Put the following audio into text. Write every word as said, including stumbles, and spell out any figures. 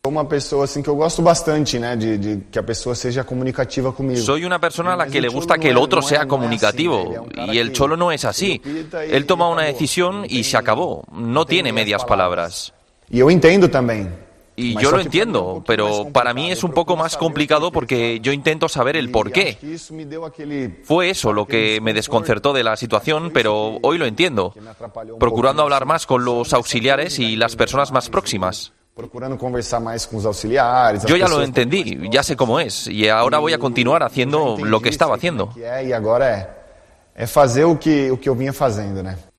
uma pessoa assim que eu gosto bastante, né, de, de que a pessoa seja comunicativa comigo. Soy una persona a la que le gusta que el otro sea comunicativo, y el Cholo no es así. Él toma una decisión y se acabó. No tiene medias palabras. Y yo entiendo también. Y yo lo entiendo, pero para mí es un poco más complicado porque yo intento saber el por qué. Fue eso lo que me desconcertó de la situación, pero hoy lo entiendo, procurando hablar más con los auxiliares y las personas más próximas. Yo ya lo entendí, ya sé cómo es, y ahora voy a continuar haciendo lo que estaba haciendo. Y ahora es hacer lo que, lo que yo venía haciendo, ¿no?